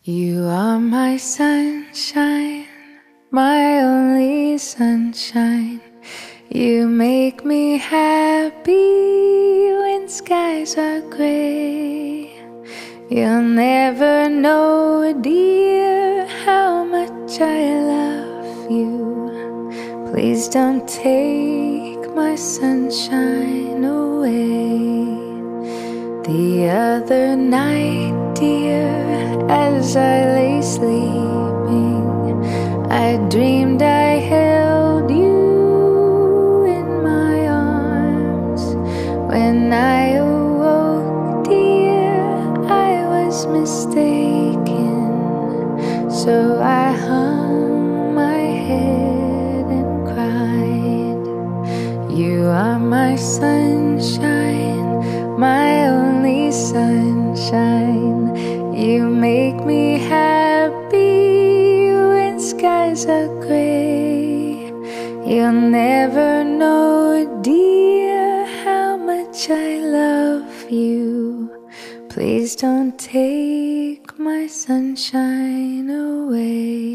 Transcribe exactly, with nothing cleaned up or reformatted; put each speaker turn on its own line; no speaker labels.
You are my sunshine, my only sunshine. You make me happy when skies are gray. You'll never know, dear, how much I love you. Please don't take my sunshine away. The other night, dear, as I lay sleeping, I dreamed I held you in my arms. When I awoke, dear, I was mistaken. So I hung my head and cried. You are my sunshine, my only sunshine. You make me happy when skies are gray. You'll never know, dear, how much I love you. Please don't take my sunshine away.